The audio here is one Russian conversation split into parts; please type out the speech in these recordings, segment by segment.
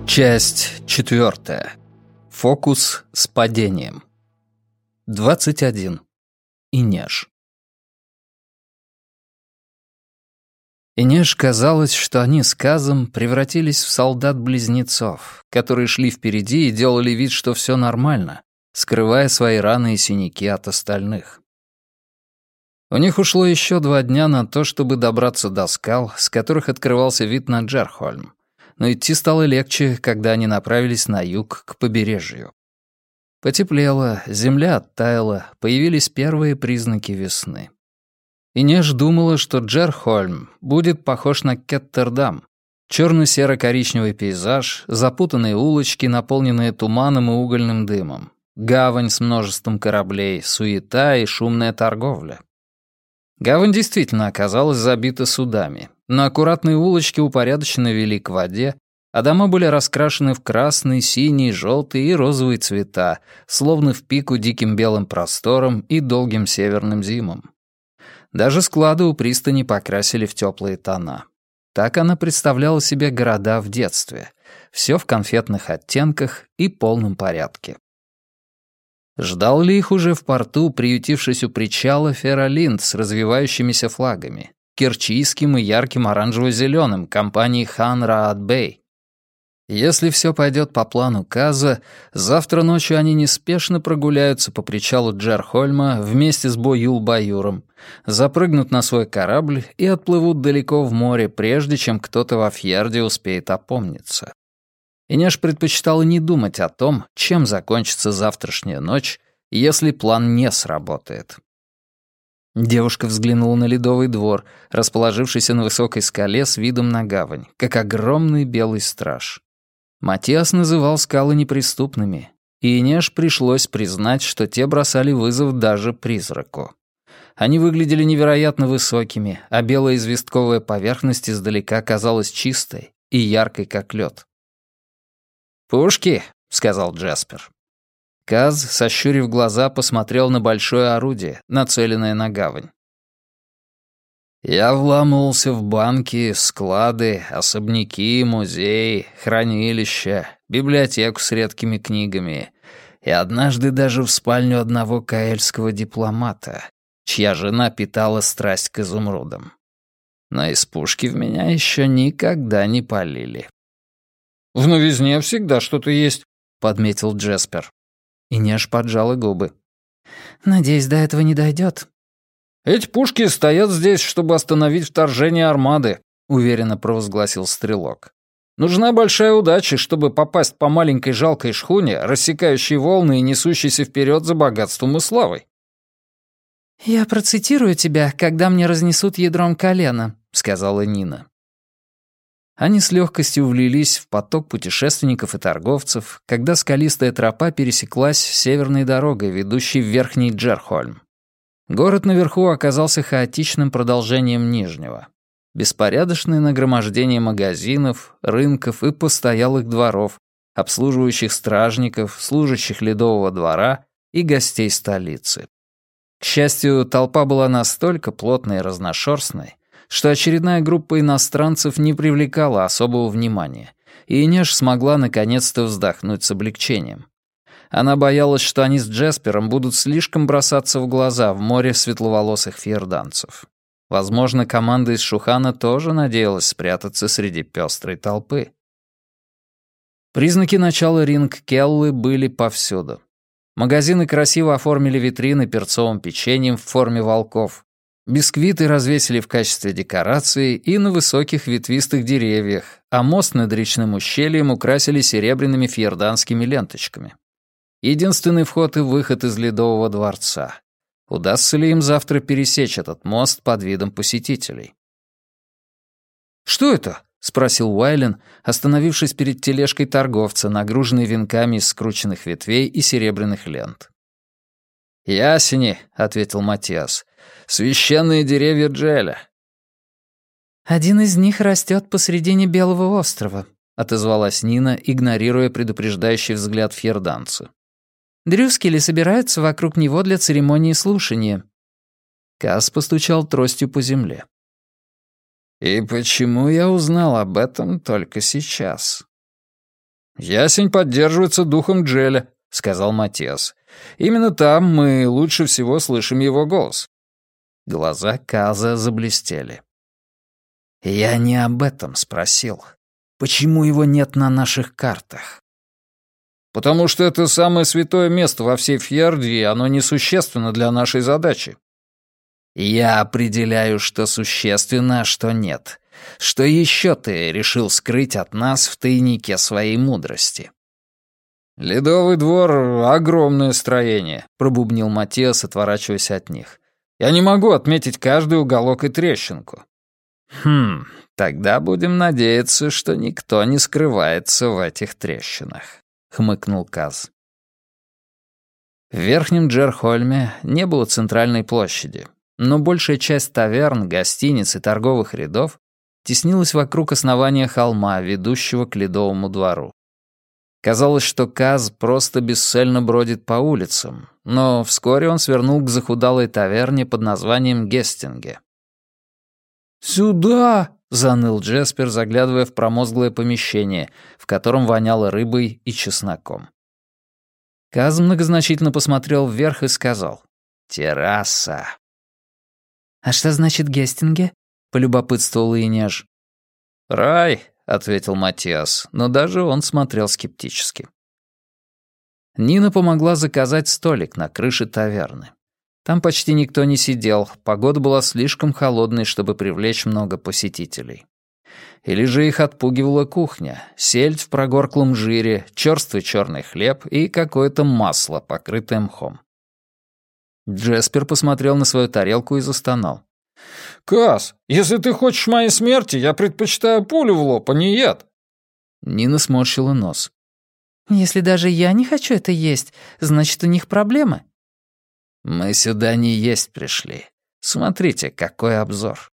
Часть 4. Фокус с падением. 21. Инеж. Инеж казалось, что они с Казом превратились в солдат-близнецов, которые шли впереди и делали вид, что все нормально, скрывая свои раны и синяки от остальных. У них ушло еще 2 дня на то, чтобы добраться до скал, с которых открывался вид на Джерхольм, но идти стало легче, когда они направились на юг, к побережью. Потеплело, земля оттаяла, появились первые признаки весны. Инеж думала, что Джерхольм будет похож на Кеттердам. Черно-серо-коричневый пейзаж, запутанные улочки, наполненные туманом и угольным дымом, гавань с множеством кораблей, суета и шумная торговля. Гавань действительно оказалась забита судами, но аккуратные улочки упорядоченно вели к воде, а дома были раскрашены в красный, синий, желтый и розовый цвета, словно в пику диким белым просторам и долгим северным зимам. Даже склады у пристани покрасили в теплые тона. Так она представляла себе города в детстве. Все в конфетных оттенках и полном порядке. Ждал ли их уже в порту, приютившись у причала, Феролинд с развивающимися флагами, керчийским и ярким оранжево-зеленым компании Хан Раат Бэй? Если все пойдет по плану Каза, завтра ночью они неспешно прогуляются по причалу Джерхольма вместе с Бо-Юл-Баюром, запрыгнут на свой корабль и отплывут далеко в море, прежде чем кто-то во Фьерде успеет опомниться. Инеж предпочитала не думать о том, чем закончится завтрашняя ночь, если план не сработает. Девушка взглянула на ледовый двор, расположившийся на высокой скале с видом на гавань, как огромный белый страж. Матиас называл скалы неприступными, и Инеж пришлось признать, что те бросали вызов даже призраку. Они выглядели невероятно высокими, а белая известковая поверхность издалека казалась чистой и яркой, как лед. «Пушки», — сказал Джаспер. Каз, сощурив глаза, посмотрел на большое орудие, нацеленное на гавань. «Я вламывался в банки, склады, особняки, музеи, хранилища, библиотеку с редкими книгами и однажды даже в спальню одного каэльского дипломата, чья жена питала страсть к изумрудам. Но из пушки в меня еще никогда не палили». «В новизне всегда что-то есть», — подметил Джеспер. Инеж поджала губы. «Надеюсь, до этого не дойдет». «Эти пушки стоят здесь, чтобы остановить вторжение армады», — уверенно провозгласил стрелок. «Нужна большая удача, чтобы попасть по маленькой жалкой шхуне, рассекающей волны и несущейся вперед за богатством и славой». «Я процитирую тебя, когда мне разнесут ядром колено», — сказала Нина. Они с легкостью влились в поток путешественников и торговцев, когда скалистая тропа пересеклась северной дорогой, ведущей в Верхний Джерхольм. Город наверху оказался хаотичным продолжением Нижнего. Беспорядочное нагромождение магазинов, рынков и постоялых дворов, обслуживающих стражников, служащих ледового двора и гостей столицы. К счастью, толпа была настолько плотной и разношерстной, что очередная группа иностранцев не привлекала особого внимания, и Инеж смогла наконец-то вздохнуть с облегчением. Она боялась, что они с Джеспером будут слишком бросаться в глаза в море светловолосых фьерданцев. Возможно, команда из Шухана тоже надеялась спрятаться среди пестрой толпы. Признаки начала Ринг-Келлы были повсюду. Магазины красиво оформили витрины перцовым печеньем в форме волков. Бисквиты развесили в качестве декорации и на высоких ветвистых деревьях, а мост над речным ущельем украсили серебряными фьерданскими ленточками. Единственный вход и выход из Ледового дворца. Удастся ли им завтра пересечь этот мост под видом посетителей? «Что это?» — спросил Уайлен, остановившись перед тележкой торговца, нагруженной венками из скрученных ветвей и серебряных лент. «Ясени», — ответил Матиас, — «священные деревья Джеля». «Один из них растет посредине Белого острова», — отозвалась Нина, игнорируя предупреждающий взгляд фьерданца. «Дрюскели собираются вокруг него для церемонии слушания». Каз постучал тростью по земле. «И почему я узнал об этом только сейчас?» «Ясень поддерживается духом Джеля», — сказал Матиас. «Именно там мы лучше всего слышим его голос». Глаза Каза заблестели. «Я не об этом спросил. Почему его нет на наших картах?» «Потому что это самое святое место во всей Фьерде, и оно несущественно для нашей задачи». «Я определяю, что существенно, а что нет. Что еще ты решил скрыть от нас в тайнике своей мудрости?» «Ледовый двор — огромное строение», — пробубнил Матиас, отворачиваясь от них. «Я не могу отметить каждый уголок и трещинку». Тогда будем надеяться, что никто не скрывается в этих трещинах», — хмыкнул Каз. В Верхнем Джерхольме не было центральной площади, но большая часть таверн, гостиниц и торговых рядов теснилась вокруг основания холма, ведущего к Ледовому двору. Казалось, что Каз просто бесцельно бродит по улицам, но вскоре он свернул к захудалой таверне под названием Гестинге. «Сюда!» — заныл Джеспер, заглядывая в промозглое помещение, в котором воняло рыбой и чесноком. Каз многозначительно посмотрел вверх и сказал: «Терраса». «А что значит Гестинге?» — полюбопытствовал Инеж. «Рай», — ответил Матиас, но даже он смотрел скептически. Нина помогла заказать столик на крыше таверны. Там почти никто не сидел, погода была слишком холодной, чтобы привлечь много посетителей. Или же их отпугивала кухня, сельдь в прогорклом жире, чёрствый чёрный хлеб и какое-то масло, покрытое мхом. Джеспер посмотрел на свою тарелку и застонал. «Каз, если ты хочешь моей смерти, я предпочитаю пулю в лоб, а не яд». Нина сморщила нос. «Если даже я не хочу это есть, значит, у них проблемы». «Мы сюда не есть пришли. Смотрите, какой обзор».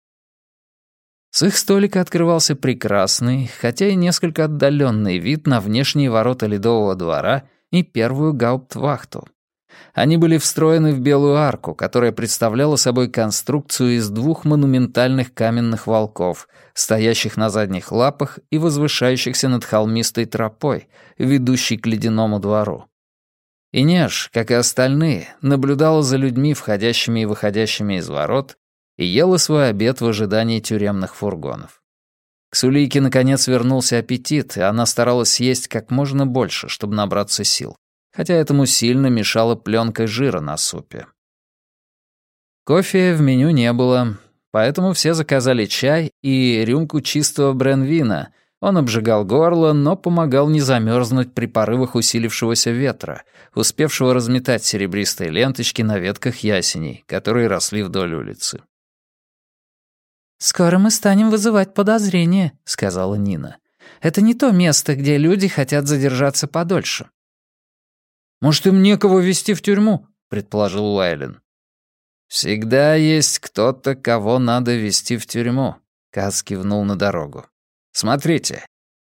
С их столика открывался прекрасный, хотя и несколько отдаленный вид на внешние ворота Ледового двора и первую гауптвахту. Они были встроены в белую арку, которая представляла собой конструкцию из двух монументальных каменных волков, стоящих на задних лапах и возвышающихся над холмистой тропой, ведущей к Ледяному двору. Инеж, как и остальные, наблюдала за людьми, входящими и выходящими из ворот, и ела свой обед в ожидании тюремных фургонов. К Сулейке, наконец, вернулся аппетит, и она старалась съесть как можно больше, чтобы набраться сил, хотя этому сильно мешала пленка жира на супе. Кофе в меню не было, поэтому все заказали чай и рюмку чистого бренвина. Он обжигал горло, но помогал не замерзнуть при порывах усилившегося ветра, успевшего разметать серебристые ленточки на ветках ясеней, которые росли вдоль улицы. «Скоро мы станем вызывать подозрения», — сказала Нина. «Это не то место, где люди хотят задержаться подольше». «Может, им некого везти в тюрьму?» — предположил Уайлен. «Всегда есть кто-то, кого надо везти в тюрьму», — Каз кивнул на дорогу. «Смотрите».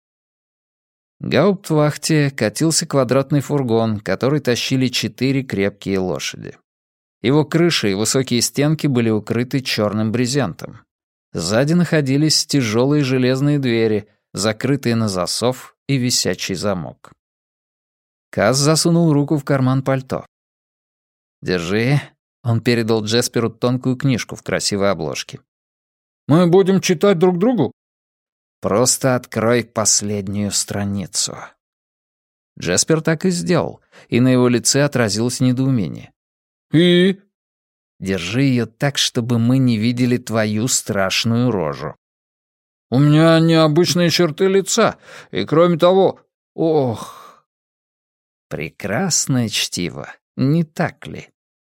К гауптвахте катился квадратный фургон, который тащили 4 крепкие лошади. Его крыша и высокие стенки были укрыты черным брезентом. Сзади находились тяжелые железные двери, закрытые на засов и висячий замок. Каз засунул руку в карман пальто. «Держи». Он передал Джесперу тонкую книжку в красивой обложке. «Мы будем читать друг другу?» «Просто открой последнюю страницу». Джеспер так и сделал, и на его лице отразилось недоумение. «И?» «Держи ее так, чтобы мы не видели твою страшную рожу». «У меня необычные черты лица, и кроме того... Ох...» «Прекрасное чтиво, не так ли?»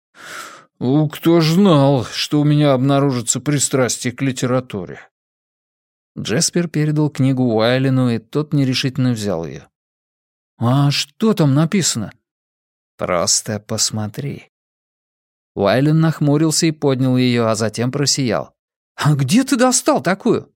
«Кто ж знал, что у меня обнаружится пристрастие к литературе?» Джеспер передал книгу Уайлену, и тот нерешительно взял ее. «А что там написано?» «Просто посмотри». Уайлен нахмурился и поднял ее, а затем просиял. «А где ты достал такую?»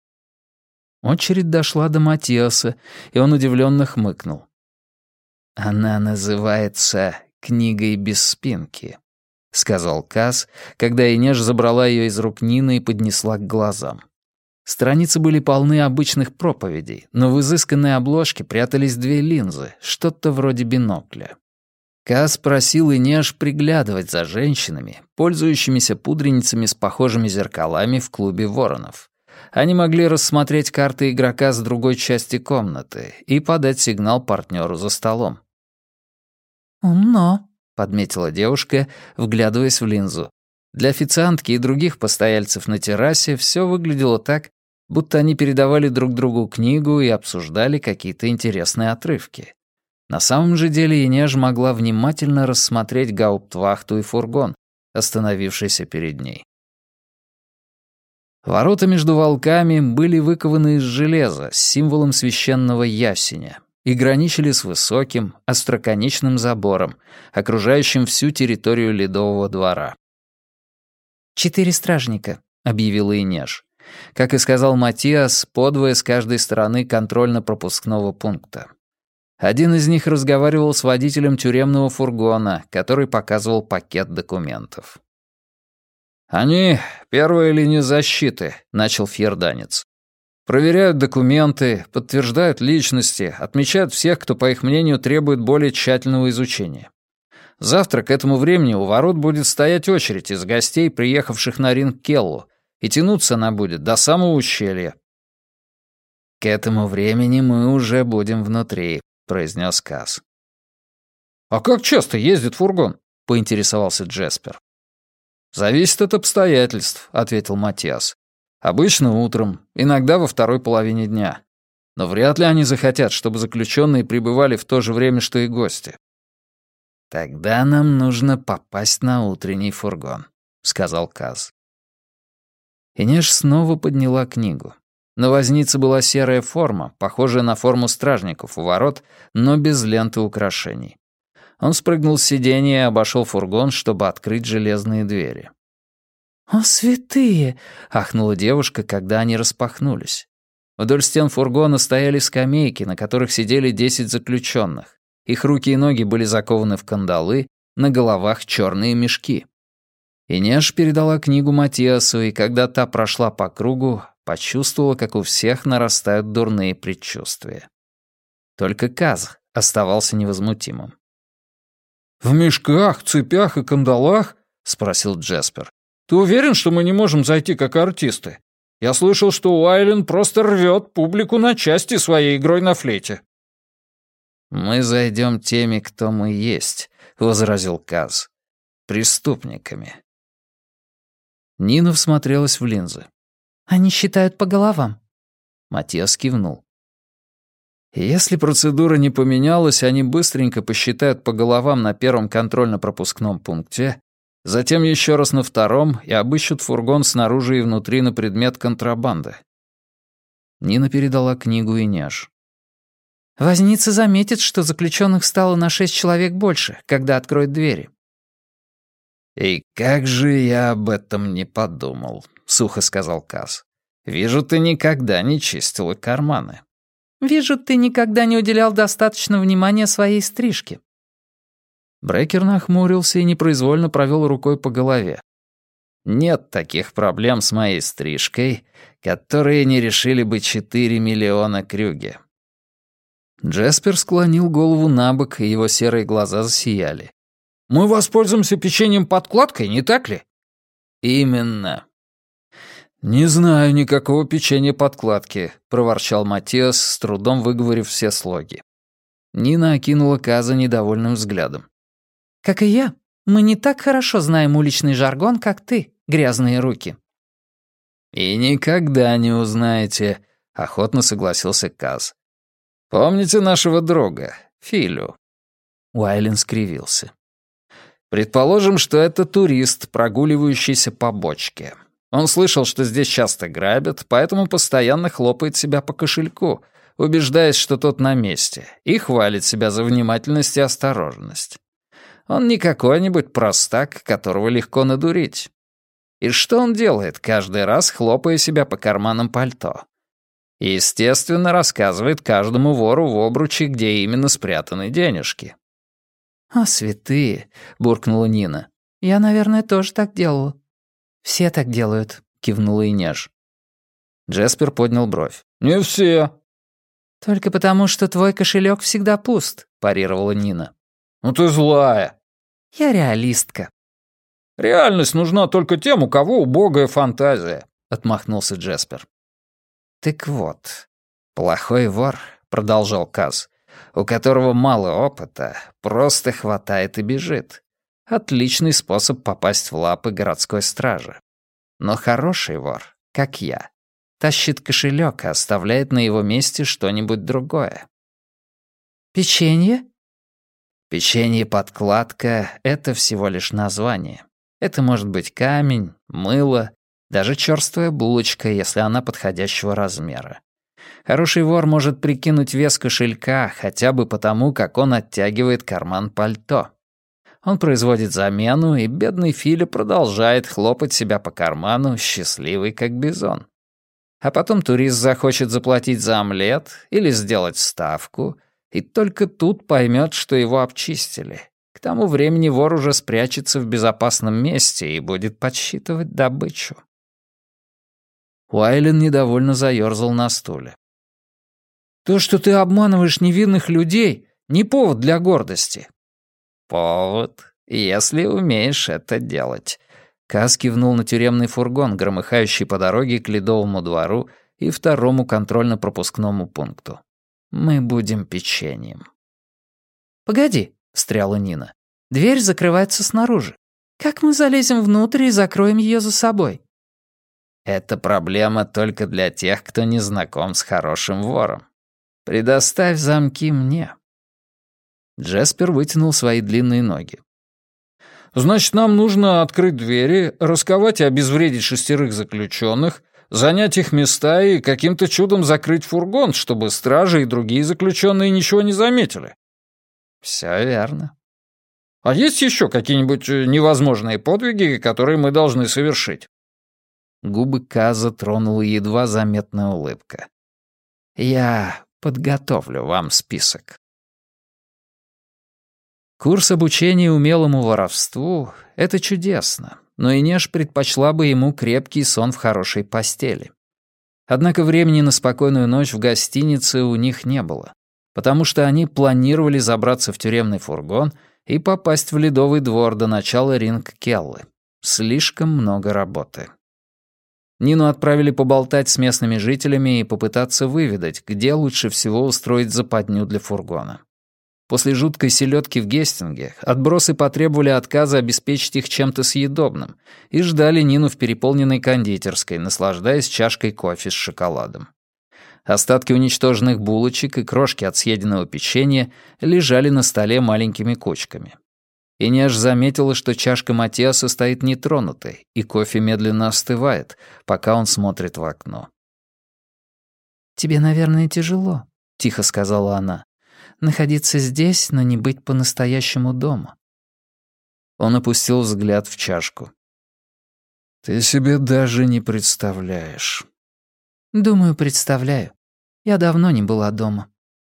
Очередь дошла до Матиаса, и он удивленно хмыкнул. «Она называется «Книгой без спинки», — сказал Каз, когда Инеж забрала ее из рук Нины и поднесла к глазам. Страницы были полны обычных проповедей, но в изысканной обложке прятались две линзы, что-то вроде бинокля. Каз просил Инеш приглядывать за женщинами, пользующимися пудреницами с похожими зеркалами в клубе воронов. Они могли рассмотреть карты игрока с другой части комнаты и подать сигнал партнеру за столом. «Умно», — подметила девушка, вглядываясь в линзу. Для официантки и других постояльцев на террасе все выглядело так, будто они передавали друг другу книгу и обсуждали какие-то интересные отрывки. На самом же деле Инеж могла внимательно рассмотреть гауптвахту и фургон, остановившийся перед ней. Ворота между волками были выкованы из железа с символом священного ясеня и граничили с высоким, остроконечным забором, окружающим всю территорию Ледового двора. 4 стражника», — объявила Инеж. Как и сказал Матиас, по двое с каждой стороны контрольно-пропускного пункта. Один из них разговаривал с водителем тюремного фургона, который показывал пакет документов. «Они — первая линия защиты», — начал фьерданец. «Проверяют документы, подтверждают личности, отмечают всех, кто, по их мнению, требует более тщательного изучения. Завтра к этому времени у ворот будет стоять очередь из гостей, приехавших на ринг Келлу, и тянуться она будет до самого ущелья». «К этому времени мы уже будем внутри», — произнес Каз. «А как часто ездит фургон?» — поинтересовался Джеспер. «Зависит от обстоятельств», — ответил Матиас. «Обычно утром, иногда во второй половине дня. Но вряд ли они захотят, чтобы заключенные прибывали в то же время, что и гости». «Тогда нам нужно попасть на утренний фургон», — сказал Каз. Инеш снова подняла книгу. На вознице была серая форма, похожая на форму стражников у ворот, но без ленты украшений. Он спрыгнул с сиденья и обошел фургон, чтобы открыть железные двери. «О, святые!» — ахнула девушка, когда они распахнулись. Вдоль стен фургона стояли скамейки, на которых сидели 10 заключенных. Их руки и ноги были закованы в кандалы, на головах черные мешки. Инеш передала книгу Матиасу, и когда та прошла по кругу, почувствовала, как у всех нарастают дурные предчувствия. Только Каз оставался невозмутимым. «В мешках, цепях и кандалах?» — спросил Джеспер. «Ты уверен, что мы не можем зайти как артисты? Я слышал, что Уайлен просто рвет публику на части своей игрой на флейте». «Мы зайдем теми, кто мы есть», — возразил Каз. «Преступниками». Нина всмотрелась в линзы. «Они считают по головам». Матиас кивнул. «Если процедура не поменялась, они быстренько посчитают по головам на первом контрольно-пропускном пункте, затем еще раз на втором и обыщут фургон снаружи и внутри на предмет контрабанды». Нина передала книгу Инеш. «Возница заметит, что заключенных стало на 6 человек больше, когда откроет двери». «И как же я об этом не подумал», — сухо сказал Каз. «Вижу, ты никогда не чистила карманы». «Вижу, ты никогда не уделял достаточно внимания своей стрижке». Брекер нахмурился и непроизвольно провел рукой по голове. «Нет таких проблем с моей стрижкой, которые не решили бы 4 миллиона крюге». Джеспер склонил голову на бок, и его серые глаза засияли. «Мы воспользуемся печеньем-подкладкой, не так ли?» «Именно». «Не знаю никакого печенья-подкладки», — проворчал Матиас, с трудом выговорив все слоги. Нина окинула Каза недовольным взглядом. «Как и я, мы не так хорошо знаем уличный жаргон, как ты, грязные руки». «И никогда не узнаете», — охотно согласился Каз. «Помните нашего друга, Филю?» Уайлен скривился. «Предположим, что это турист, прогуливающийся по бочке. Он слышал, что здесь часто грабят, поэтому постоянно хлопает себя по кошельку, убеждаясь, что тот на месте, и хвалит себя за внимательность и осторожность. Он не какой-нибудь простак, которого легко надурить. И что он делает, каждый раз хлопая себя по карманам пальто? Естественно, рассказывает каждому вору в обруче, где именно спрятаны денежки». «О, святые!» — буркнула Нина. «Я, наверное, тоже так делала». «Все так делают», — кивнула Инеш. Джеспер поднял бровь. «Не все». «Только потому, что твой кошелек всегда пуст», — парировала Нина. «Ну ты злая». «Я реалистка». «Реальность нужна только тем, у кого убогая фантазия», — отмахнулся Джеспер. «Так вот, плохой вор», — продолжал Каз, «у которого мало опыта, просто хватает и бежит. Отличный способ попасть в лапы городской стражи. Но хороший вор, как я, тащит кошелек и оставляет на его месте что-нибудь другое». «Печенье?» «Печенье-подкладка — это всего лишь название. Это может быть камень, мыло, даже чёрствая булочка, если она подходящего размера. Хороший вор может прикинуть вес кошелька хотя бы потому, как он оттягивает карман пальто. Он производит замену, и бедный Филя продолжает хлопать себя по карману, счастливый как бизон. А потом турист захочет заплатить за омлет или сделать ставку, и только тут поймет, что его обчистили. К тому времени вор уже спрячется в безопасном месте и будет подсчитывать добычу». Уайлен недовольно заёрзал на стуле. «То, что ты обманываешь невинных людей, не повод для гордости». «Повод, если умеешь это делать». Каз кивнул на тюремный фургон, громыхающий по дороге к Ледовому двору и второму контрольно-пропускному пункту. «Мы будем печеньем». «Погоди», — встряла Нина. «Дверь закрывается снаружи. Как мы залезем внутрь и закроем ее за собой?» «Это проблема только для тех, кто не знаком с хорошим вором. Предоставь замки мне». Джеспер вытянул свои длинные ноги. «Значит, нам нужно открыть двери, расковать и обезвредить 6 заключенных, занять их места и каким-то чудом закрыть фургон, чтобы стражи и другие заключенные ничего не заметили». «Всё верно». «А есть еще какие-нибудь невозможные подвиги, которые мы должны совершить?» Губы Каза тронула едва заметная улыбка. «Я подготовлю вам список». Курс обучения умелому воровству — это чудесно, но Инеш предпочла бы ему крепкий сон в хорошей постели. Однако времени на спокойную ночь в гостинице у них не было, потому что они планировали забраться в тюремный фургон и попасть в Ледовый двор до начала Ринг-Келлы. Слишком много работы. Нину отправили поболтать с местными жителями и попытаться выведать, где лучше всего устроить западню для фургона. После жуткой селедки в Гестинге отбросы потребовали отказа обеспечить их чем-то съедобным и ждали Нину в переполненной кондитерской, наслаждаясь чашкой кофе с шоколадом. Остатки уничтоженных булочек и крошки от съеденного печенья лежали на столе маленькими кучками. Инеш заметила, что чашка Матиаса стоит нетронутой, и кофе медленно остывает, пока он смотрит в окно. «Тебе, наверное, тяжело», — тихо сказала она. «Находиться здесь, но не быть по-настоящему дома». Он опустил взгляд в чашку. «Ты себе даже не представляешь». «Думаю, представляю. Я давно не была дома».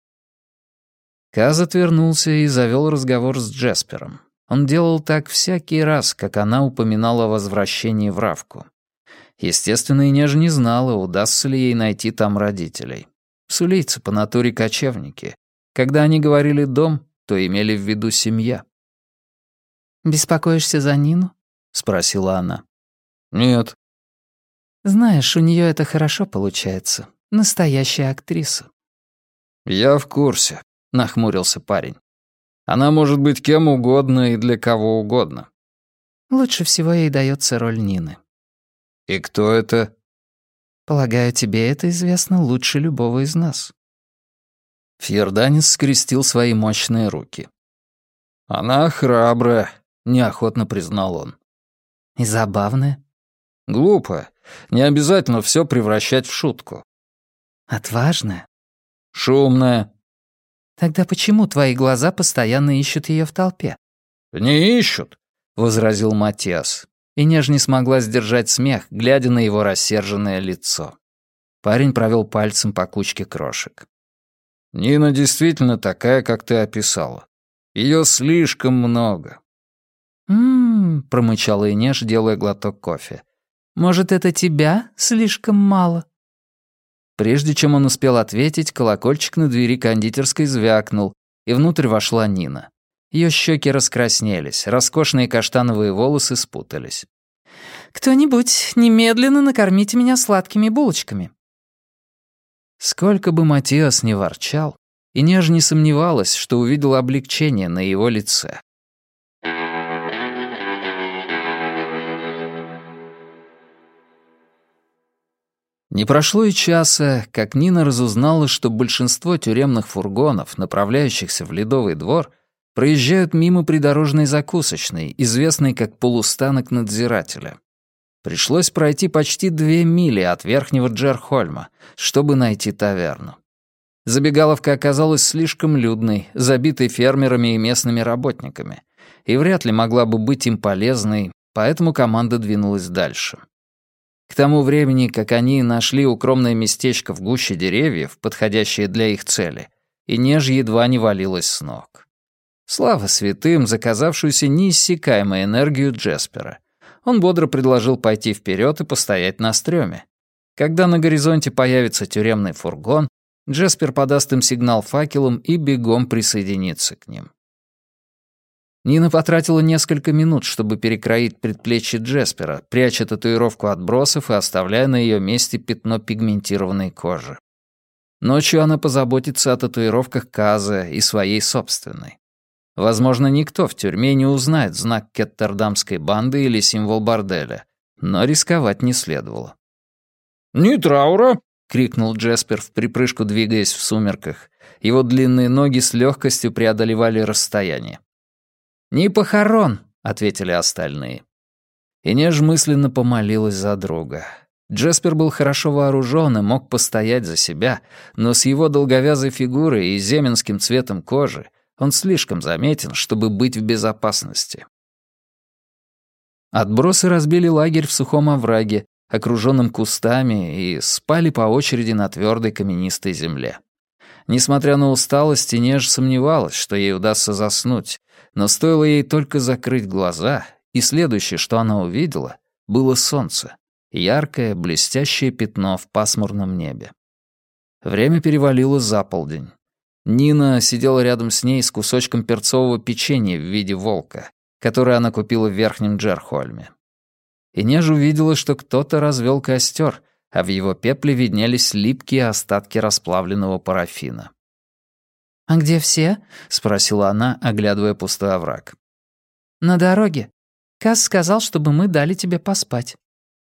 Каз отвернулся и завел разговор с Джеспером. Он делал так всякий раз, как она упоминала о возвращении в Равку. Естественно, Инеж не знала, удастся ли ей найти там родителей. Сулийцы по натуре кочевники. Когда они говорили «дом», то имели в виду семья. «Беспокоишься за Нину?» — спросила она. «Нет». «Знаешь, у нее это хорошо получается. Настоящая актриса». «Я в курсе», — нахмурился парень. «Она может быть кем угодно и для кого угодно». «Лучше всего ей дается роль Нины». «И кто это?» «Полагаю, тебе это известно лучше любого из нас». Фьерданец скрестил свои мощные руки. «Она храбрая», — неохотно признал он. «И забавная?» «Глупо. Не обязательно все превращать в шутку». «Отважная?» «Шумная». «Тогда почему твои глаза постоянно ищут ее в толпе?» «Не ищут», — возразил Матиас. И Неж не смогла сдержать смех, глядя на его рассерженное лицо. Парень провел пальцем по кучке крошек. «Нина действительно такая, как ты описала. Ее слишком много». Промычала Инеш, делая глоток кофе. «Может, это тебя слишком мало?» Прежде чем он успел ответить, колокольчик на двери кондитерской звякнул, и внутрь вошла Нина. Ее щеки раскраснелись, роскошные каштановые волосы спутались. «Кто-нибудь, немедленно накормите меня сладкими булочками». Сколько бы Матиас ни ворчал, Инеж не сомневалась, что увидела облегчение на его лице. Не прошло и часа, как Нина разузнала, что большинство тюремных фургонов, направляющихся в Ледовый двор, проезжают мимо придорожной закусочной, известной как полустанок надзирателя. Пришлось пройти почти 2 мили от Верхнего Джерхольма, чтобы найти таверну. Забегаловка оказалась слишком людной, забитой фермерами и местными работниками, и вряд ли могла бы быть им полезной, поэтому команда двинулась дальше. К тому времени, как они нашли укромное местечко в гуще деревьев, подходящее для их цели, Инеж едва не валилась с ног. Слава святым, заказавшуюся неиссякаемой энергию Джеспера. Он бодро предложил пойти вперед и постоять на стреме. Когда на горизонте появится тюремный фургон, Джеспер подаст им сигнал факелом и бегом присоединится к ним. Нина потратила несколько минут, чтобы перекроить предплечье Джеспера, пряча татуировку отбросов и оставляя на ее месте пятно пигментированной кожи. Ночью она позаботится о татуировках Каза и своей собственной. Возможно, никто в тюрьме не узнает знак кеттердамской банды или символ борделя, но рисковать не следовало. «Ни траура!» — крикнул Джеспер, в припрыжку двигаясь в сумерках. Его длинные ноги с легкостью преодолевали расстояние. «Ни похорон!» — ответили остальные. Инеж мысленно помолилась за друга. Джеспер был хорошо вооружен и мог постоять за себя, но с его долговязой фигурой и земенским цветом кожи он слишком заметен, чтобы быть в безопасности. Отбросы разбили лагерь в сухом овраге, окруженном кустами, и спали по очереди на твердой каменистой земле. Несмотря на усталость, Инеж сомневалась, что ей удастся заснуть, но стоило ей только закрыть глаза, и следующее, что она увидела, было солнце, яркое, блестящее пятно в пасмурном небе. Время перевалило за полдень. Нина сидела рядом с ней с кусочком перцового печенья в виде волка, которое она купила в Верхнем Джерхольме. Инеж увидела, что кто-то развел костер, а в его пепле виднелись липкие остатки расплавленного парафина. «А где все?» — спросила она, оглядывая пустой овраг. «На дороге. Каз сказал, чтобы мы дали тебе поспать».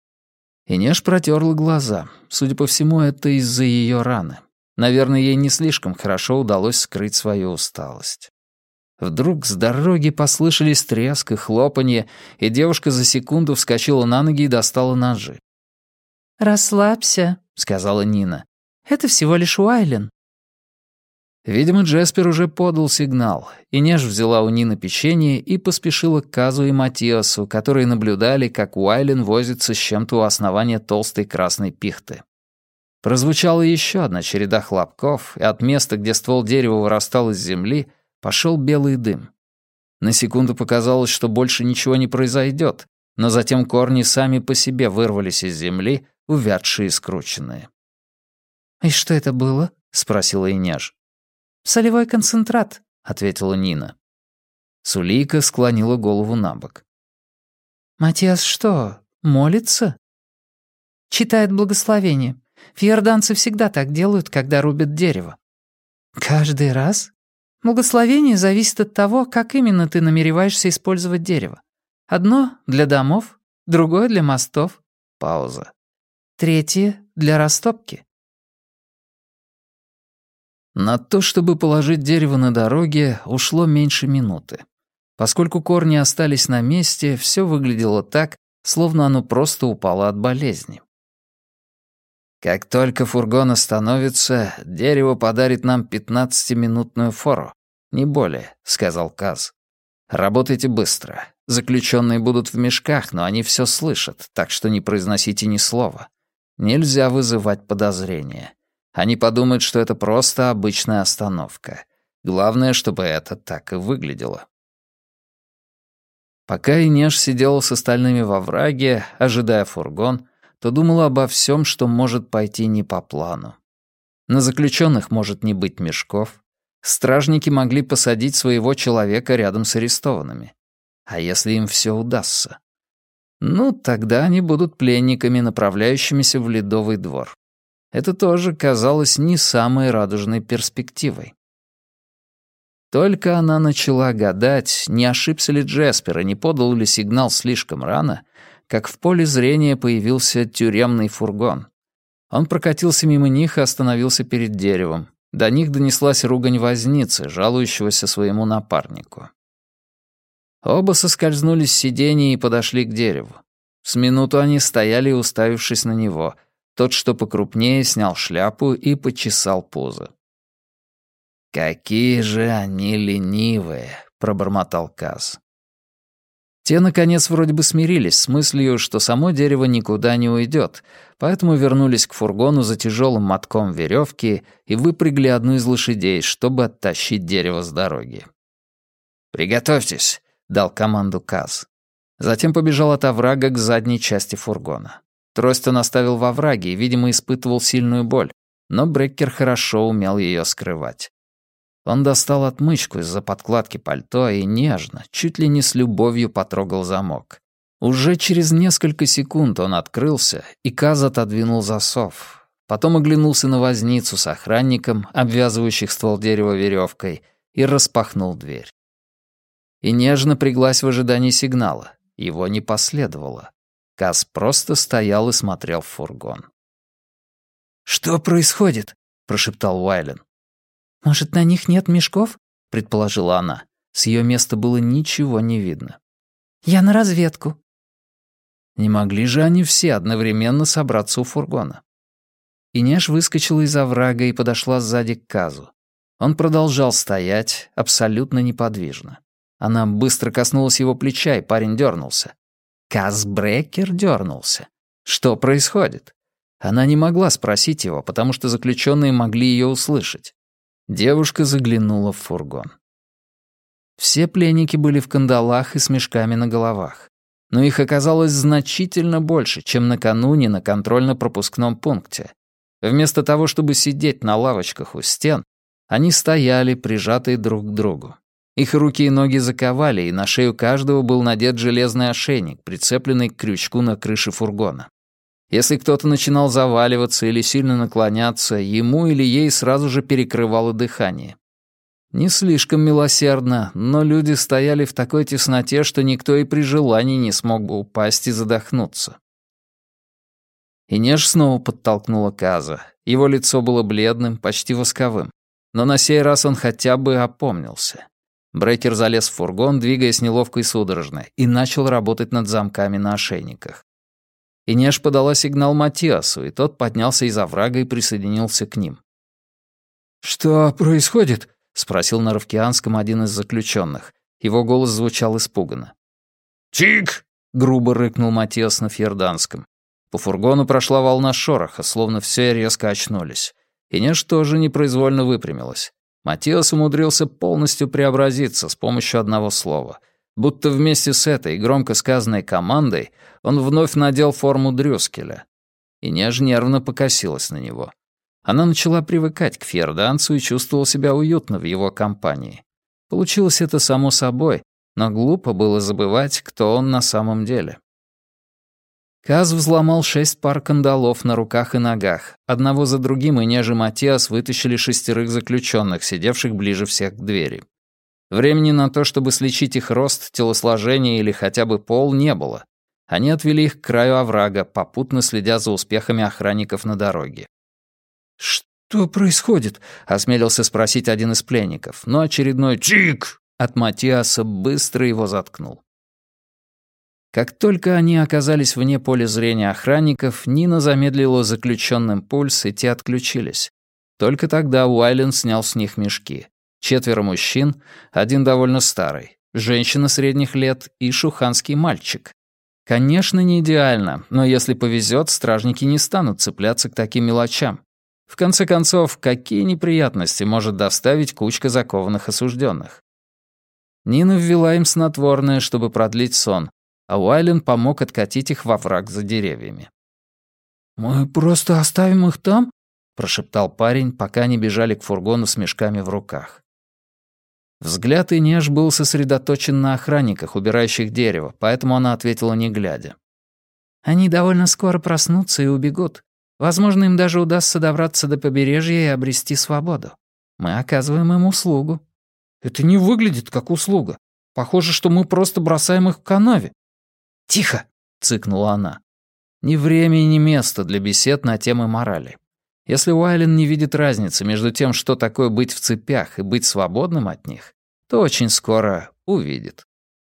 Инеж протерла глаза. Судя по всему, это из-за ее раны. Наверное, ей не слишком хорошо удалось скрыть свою усталость. Вдруг с дороги послышались треск и хлопанье, и девушка за секунду вскочила на ноги и достала ножи. «Расслабься», — сказала Нина. «Это всего лишь Уайлен». Видимо, Джеспер уже подал сигнал. Инеж взяла у Нины печенье и поспешила к Казу и Матиасу, которые наблюдали, как Уайлен возится с чем-то у основания толстой красной пихты. Прозвучала еще одна череда хлопков, и от места, где ствол дерева вырастал из земли, пошел белый дым. На секунду показалось, что больше ничего не произойдет, но затем корни сами по себе вырвались из земли, увядшие и скрученные. «И что это было?» — спросила Инеж. «Солевой концентрат», — ответила Нина. Сулейка склонила голову на бок. «Матиас что, молится?» «Читает благословение. Фьерданцы всегда так делают, когда рубят дерево». «Каждый раз? Благословение зависит от того, как именно ты намереваешься использовать дерево. Одно — для домов, другое — для мостов». Пауза. «Третье — для растопки». На то, чтобы положить дерево на дороге, ушло меньше минуты. Поскольку корни остались на месте, все выглядело так, словно оно просто упало от болезни. «Как только фургон остановится, дерево подарит нам 15-минутную фору. Не более», — сказал Каз. «Работайте быстро. Заключенные будут в мешках, но они все слышат, так что не произносите ни слова. Нельзя вызывать подозрения. Они подумают, что это просто обычная остановка. Главное, чтобы это так и выглядело». Пока Инеж сидела с остальными во враге, ожидая фургон, то думала обо всем, что может пойти не по плану. На заключенных может не быть мешков. Стражники могли посадить своего человека рядом с арестованными. А если им все удастся? Ну, тогда они будут пленниками, направляющимися в Ледовый двор. Это тоже казалось не самой радужной перспективой. Только она начала гадать, не ошибся ли Джеспер и не подал ли сигнал слишком рано, как в поле зрения появился тюремный фургон. Он прокатился мимо них и остановился перед деревом. До них донеслась ругань возницы, жалующегося своему напарнику. Оба соскользнули с сиденья и подошли к дереву. С минуту они стояли, уставившись на него. Тот, что покрупнее, снял шляпу и почесал пузо. «Какие же они ленивые!» — пробормотал Каз. Те, наконец, вроде бы смирились с мыслью, что само дерево никуда не уйдет, поэтому вернулись к фургону за тяжелым мотком веревки и выпрягли одну из лошадей, чтобы оттащить дерево с дороги. «Приготовьтесь!» — дал команду Каз. Затем побежал от оврага к задней части фургона. Трость он оставил во овраге и, видимо, испытывал сильную боль, но Бреккер хорошо умел ее скрывать. Он достал отмычку из-за подкладки пальто и нежно, чуть ли не с любовью потрогал замок. Уже через несколько секунд он открылся, и Каз отодвинул засов. Потом оглянулся на возницу с охранником, обвязывающих ствол дерева веревкой, и распахнул дверь. И нежно приглась в ожидании сигнала. Его не последовало. Каз просто стоял и смотрел в фургон. «Что происходит?» — прошептал Уайлен. «Может, на них нет мешков?» — предположила она. С ее места было ничего не видно. «Я на разведку». Не могли же они все одновременно собраться у фургона. Инеш выскочила из оврага и подошла сзади к Казу. Он продолжал стоять, абсолютно неподвижно. Она быстро коснулась его плеча, и парень дернулся. Каз Бреккер дернулся. Что происходит? Она не могла спросить его, потому что заключенные могли ее услышать. Девушка заглянула в фургон. Все пленники были в кандалах и с мешками на головах. Но их оказалось значительно больше, чем накануне на контрольно-пропускном пункте. Вместо того, чтобы сидеть на лавочках у стен, они стояли, прижатые друг к другу. Их руки и ноги заковали, и на шею каждого был надет железный ошейник, прицепленный к крючку на крыше фургона. Если кто-то начинал заваливаться или сильно наклоняться, ему или ей сразу же перекрывало дыхание. Не слишком милосердно, но люди стояли в такой тесноте, что никто и при желании не смог бы упасть и задохнуться. Инеш снова подтолкнула Каза. Его лицо было бледным, почти восковым. Но на сей раз он хотя бы опомнился. Бреккер залез в фургон, двигаясь неловко и судорожно, и начал работать над замками на ошейниках. Инеш подала сигнал Матиасу, и тот поднялся из оврага и присоединился к ним. «Что происходит?» — спросил на ровкианском один из заключенных. Его голос звучал испуганно. «Тик!» — грубо рыкнул Матиас на фьерданском. По фургону прошла волна шороха, словно все резко очнулись. Инеш тоже непроизвольно выпрямилась. Матиас умудрился полностью преобразиться с помощью одного слова. Будто вместе с этой громко сказанной командой он вновь надел форму Дрюскеля. Инеш нервно покосилась на него. Она начала привыкать к фьерданцу и чувствовала себя уютно в его компании. Получилось это само собой, но глупо было забывать, кто он на самом деле. Каз взломал 6 пар кандалов на руках и ногах. Одного за другим Инеж и Матиас вытащили 6 заключенных, сидевших ближе всех к двери. Времени на то, чтобы сличить их рост, телосложение или хотя бы пол, не было. Они отвели их к краю оврага, попутно следя за успехами охранников на дороге. «Что происходит?» — осмелился спросить один из пленников, но очередной «Чик!» от Матиаса быстро его заткнул. Как только они оказались вне поля зрения охранников, Нина замедлила заключенным пульс, и те отключились. Только тогда Уайлен снял с них мешки. 4 мужчин, один довольно старый, женщина средних лет и шуханский мальчик. Конечно, не идеально, но если повезет, стражники не станут цепляться к таким мелочам. В конце концов, какие неприятности может доставить кучка закованных осужденных? Нина ввела им снотворное, чтобы продлить сон, а Уайлен помог откатить их во враг за деревьями. «Мы просто оставим их там?» — прошептал парень, пока они бежали к фургону с мешками в руках. Взгляд Инеш был сосредоточен на охранниках, убирающих дерево, поэтому она ответила не глядя. «Они довольно скоро проснутся и убегут. Возможно, им даже удастся добраться до побережья и обрести свободу. Мы оказываем им услугу». «Это не выглядит как услуга. Похоже, что мы просто бросаем их в канаве». «Тихо!» — цыкнула она. Ни время и ни место для бесед на темы морали. Если Уайлен не видит разницы между тем, что такое быть в цепях и быть свободным от них, то очень скоро увидит.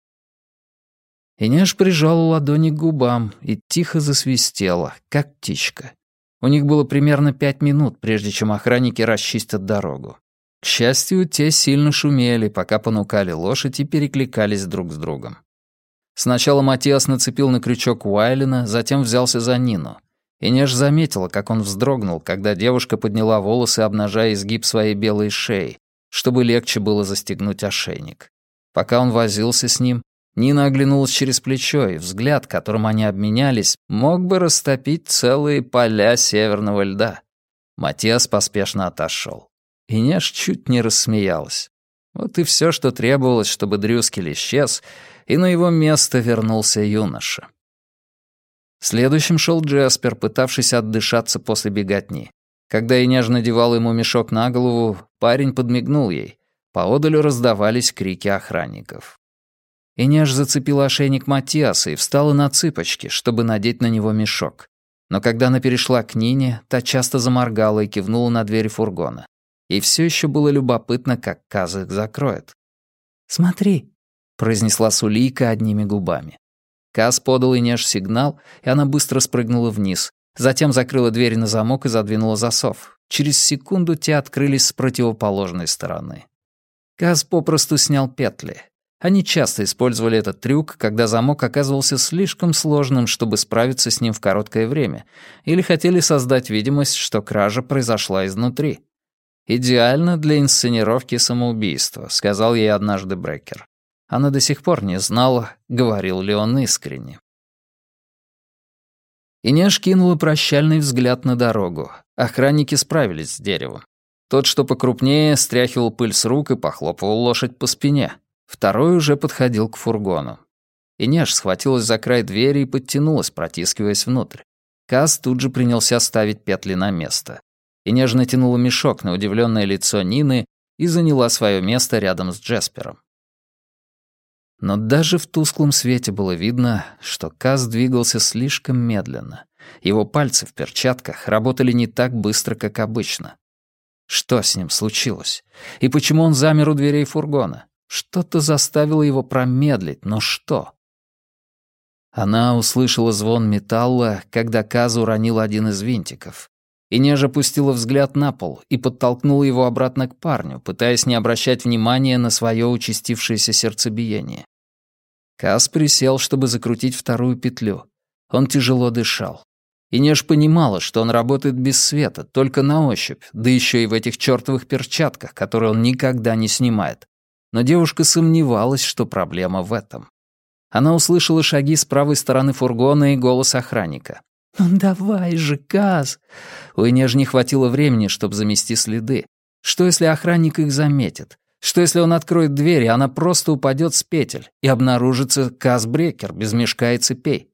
Инеш прижала ладони к губам и тихо засвистела, как птичка. У них было примерно 5 минут, прежде чем охранники расчистят дорогу. К счастью, те сильно шумели, пока понукали лошадь и перекликались друг с другом. Сначала Матиас нацепил на крючок Уайлена, затем взялся за Нину. Инеш заметила, как он вздрогнул, когда девушка подняла волосы, обнажая изгиб своей белой шеи, чтобы легче было застегнуть ошейник. Пока он возился с ним, Нина оглянулась через плечо, и взгляд, которым они обменялись, мог бы растопить целые поля северного льда. Матиас поспешно отошел. Инеш чуть не рассмеялась. Вот и все, что требовалось, чтобы Дрюскель исчез, и на его место вернулся юноша. Следующим шел Джеспер, пытавшийся отдышаться после беготни. Когда Инеш надевала ему мешок на голову, парень подмигнул ей. Поодаль раздавались крики охранников. Инеш зацепила ошейник Матиаса и встала на цыпочки, чтобы надеть на него мешок. Но когда она перешла к Нине, та часто заморгала и кивнула на двери фургона. Ей все еще было любопытно, как Каз их закроет. «Смотри», — произнесла Сулийка одними губами. Каз подал Инеш сигнал, и она быстро спрыгнула вниз. Затем закрыла дверь на замок и задвинула засов. Через секунду те открылись с противоположной стороны. Каз попросту снял петли. Они часто использовали этот трюк, когда замок оказывался слишком сложным, чтобы справиться с ним в короткое время, или хотели создать видимость, что кража произошла изнутри. «Идеально для инсценировки самоубийства», — сказал ей однажды Брекер. Она до сих пор не знала, говорил ли он искренне. Инеш кинула прощальный взгляд на дорогу. Охранники справились с деревом. Тот, что покрупнее, стряхивал пыль с рук и похлопывал лошадь по спине. Второй уже подходил к фургону. Инеш схватилась за край двери и подтянулась, протискиваясь внутрь. Каз тут же принялся ставить петли на место. Инеш натянула мешок на удивленное лицо Нины и заняла свое место рядом с Джеспером. Но даже в тусклом свете было видно, что Каз двигался слишком медленно. Его пальцы в перчатках работали не так быстро, как обычно. Что с ним случилось? И почему он замер у дверей фургона? Что-то заставило его промедлить, но что? Она услышала звон металла, когда Каз уронил один из винтиков. Инеш опустила взгляд на пол и подтолкнула его обратно к парню, пытаясь не обращать внимания на свое участившееся сердцебиение. Каз присел, чтобы закрутить вторую петлю. Он тяжело дышал. Инеш понимала, что он работает без света, только на ощупь, да еще и в этих чертовых перчатках, которые он никогда не снимает. Но девушка сомневалась, что проблема в этом. Она услышала шаги с правой стороны фургона и голос охранника. «Ну давай же, Каз!» У Инеш не хватило времени, чтобы замести следы. Что, если охранник их заметит? Что, если он откроет дверь, и она просто упадет с петель, и обнаружится Каз Брекер без мешка и цепей?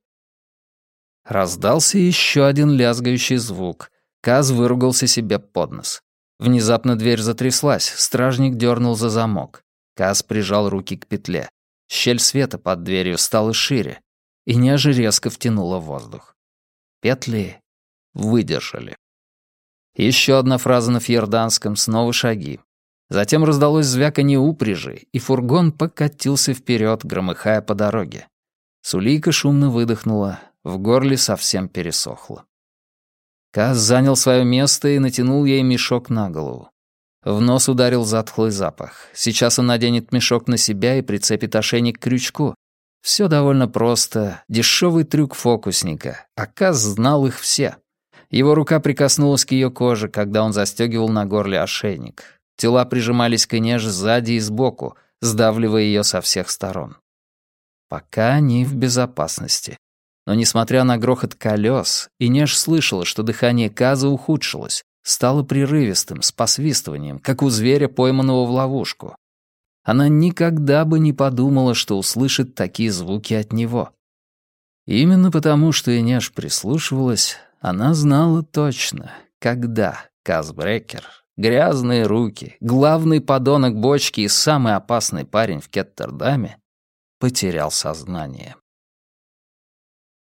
Раздался еще один лязгающий звук. Каз выругался себе под нос. Внезапно дверь затряслась, стражник дернул за замок. Каз прижал руки к петле. Щель света под дверью стала шире. Инеш резко втянула воздух. Петли выдержали. Еще одна фраза на фьерданском, снова шаги. Затем раздалось звяканье упряжи, и фургон покатился вперед, громыхая по дороге. Сулийка шумно выдохнула, в горле совсем пересохло. Каз занял свое место и натянул ей мешок на голову. В нос ударил затхлый запах. Сейчас он наденет мешок на себя и прицепит ошейник к крючку. Все довольно просто, дешевый трюк фокусника, а Каз знал их все. Его рука прикоснулась к ее коже, когда он застегивал на горле ошейник. Тела прижимались к Инеш сзади и сбоку, сдавливая ее со всех сторон. Пока они в безопасности. Но, несмотря на грохот колес, Инеш слышала, что дыхание Каза ухудшилось, стало прерывистым, с посвистыванием, как у зверя, пойманного в ловушку. Она никогда бы не подумала, что услышит такие звуки от него. И именно потому, что Инеш прислушивалась, она знала точно, когда Казбрекер, грязные руки, главный подонок бочки и самый опасный парень в Кеттердаме, потерял сознание.